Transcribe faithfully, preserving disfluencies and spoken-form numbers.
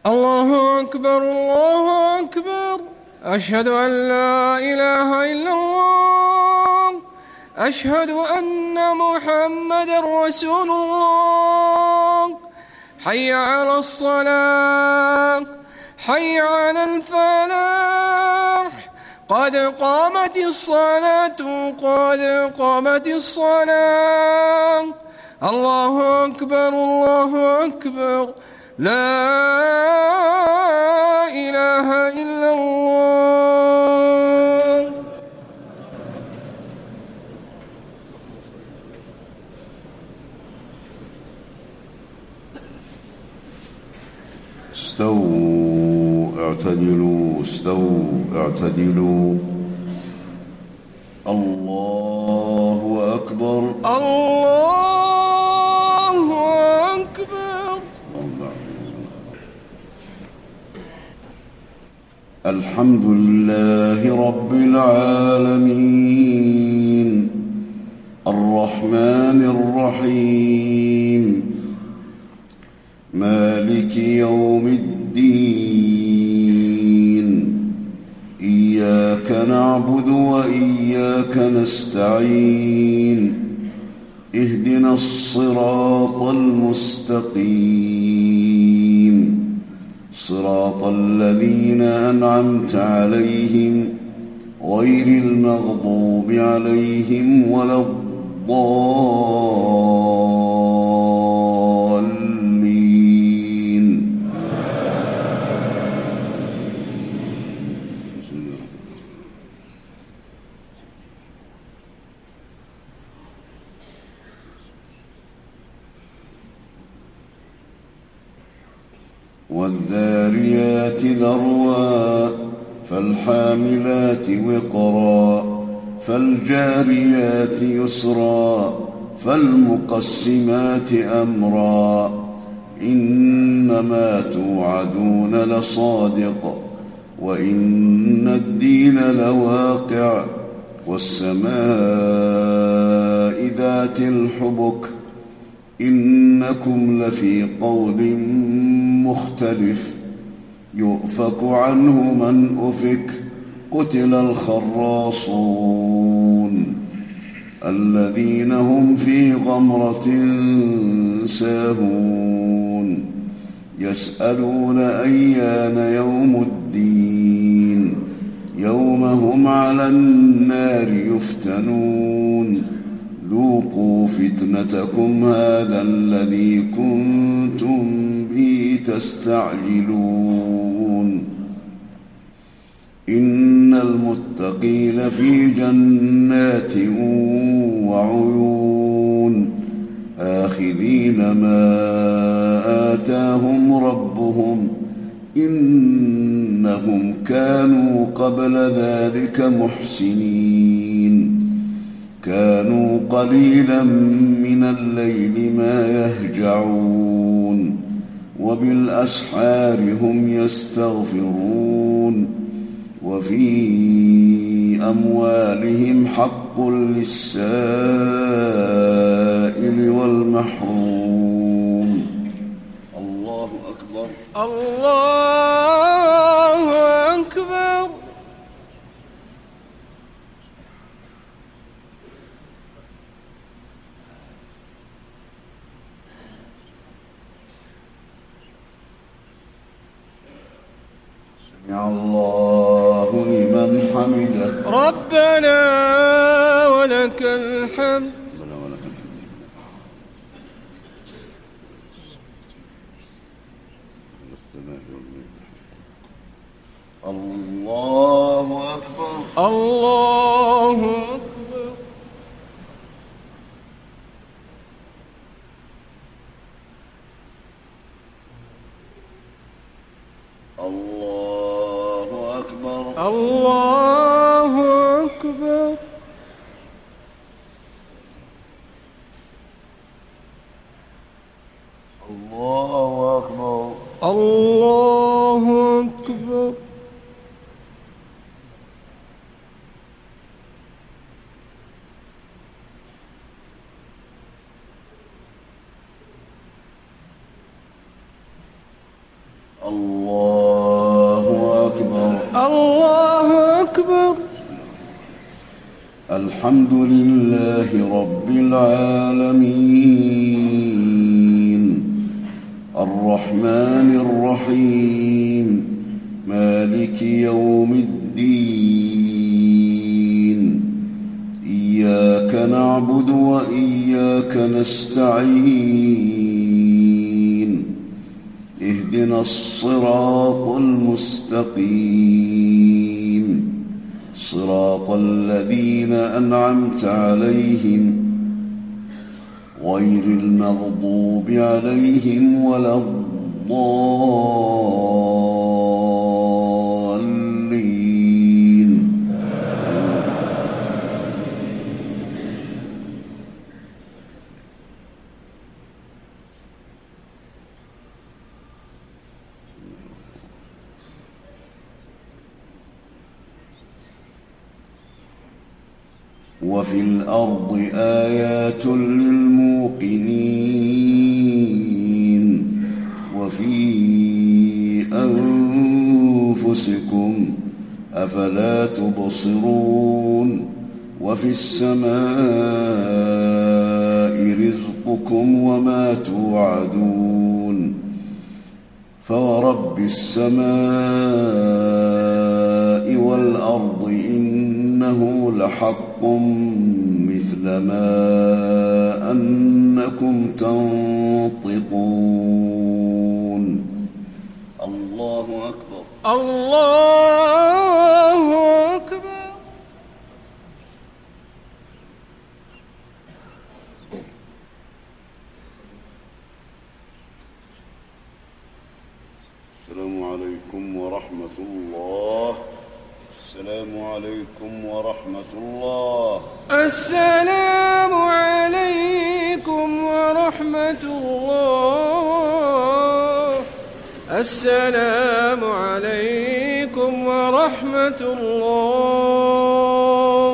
الله أكبر الله أكبر. أشهد أن لا إله إلا الله. أشهد أن محمدا رسول الله. حي على الصلاة، حي على الفلاح، قد قامت الصلاة، قد قامت الصلاة. الله أكبر الله أكبر. لا إله إلا الله. استووا اعتدلوا استووا اعتدلوا. الله أكبر الله أكبر. الحمد لله رب العالمين الرحمن الرحيم مالك يوم الدين. إياك نعبد وإياك نستعين. اهدنا الصراط المستقيم صراط الذين أنعمت عليهم غير المغضوب عليهم ولا الضالين. والذاريات ذروا فالحاملات وقرا فالجاريات يسرا فالمقسمات أمرا. إنما توعدون لصادق وإن الدين لواقع. والسماء ذات الحبك إنكم لفي قول مختلف. يؤفك عنه من أفك. قتل الخراصون الذين هم في غمرة ساهون. يسألون أيان يوم الدين يوم هم على النار يفتنون. ذوقوا فتنتكم هذا الذي كنتم به تستعجلون. إن المتقين في جنات وعيون آخذين ما آتاهم ربهم إنهم كانوا قبل ذلك محسنين. كانوا قليلا من الليل ما يهجعون وبالأسحار هم يستغفرون. وفي أموالهم حق للسائل والمحروم. الله أكبر الله أكبر. سمع الله لمن حمده. ربنا ولك الحمد. الله أكبر الله أكبر. الله أكبر الله أكبر. الله أكبر الله أكبر. الله أكبر. الله أكبر. الحمد لله رب العالمين الرحمن الرحيم مالك يوم الدين إياك نعبد وإياك نستعين اهدنا الصراط المستقيم صراط الذين أنعمت عليهم غير المغضوب عليهم ولا الضالين. وفي الأرض آيات للموقنين وفي أنفسكم أفلا تبصرون وفي السماء رزقكم وما توعدون فورب السماء والأرض إنه لحق مثل ما أنكم تنطقون. الله أكبر. الله أكبر. السلام عليكم ورحمة الله. السلام عليكم ورحمة الله. السلام عليكم ورحمة الله. السلام عليكم ورحمة الله.